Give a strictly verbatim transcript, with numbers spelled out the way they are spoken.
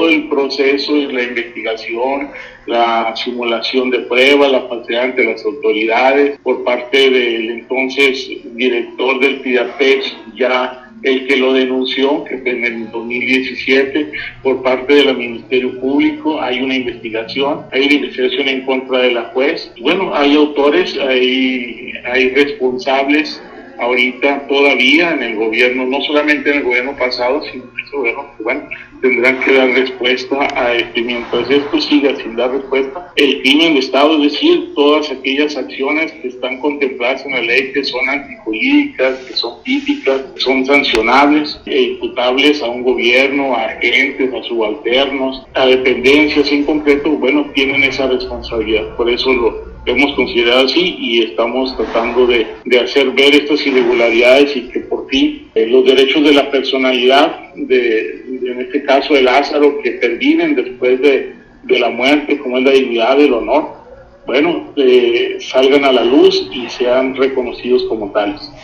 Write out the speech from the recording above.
todo el proceso y la investigación, la simulación de pruebas, la falsedad ante las autoridades por parte del entonces director del PIDAPEX, ya el que lo denunció, que en el dos mil diecisiete, por parte del Ministerio Público. Hay una investigación, hay una investigación en contra de la juez. Bueno, hay autores, hay, hay responsables ahorita todavía en el gobierno, no solamente en el gobierno pasado, sino en este gobierno, que bueno, tendrán que dar respuesta a este. Mientras esto siga sin dar respuesta, el crimen de Estado, es decir, todas aquellas acciones que están contempladas en la ley, que son antijurídicas, que son típicas, que son sancionables e imputables a un gobierno, a agentes, a subalternos, a dependencias en concreto, bueno, tienen esa responsabilidad. Por eso lo hemos considerado así y estamos tratando de, de hacer ver estas irregularidades y que por fin eh, los derechos de la personalidad, de, de, en este caso de Lázaro, que perviven después de, de la muerte, como es la dignidad, el honor, bueno, eh, salgan a la luz y sean reconocidos como tales.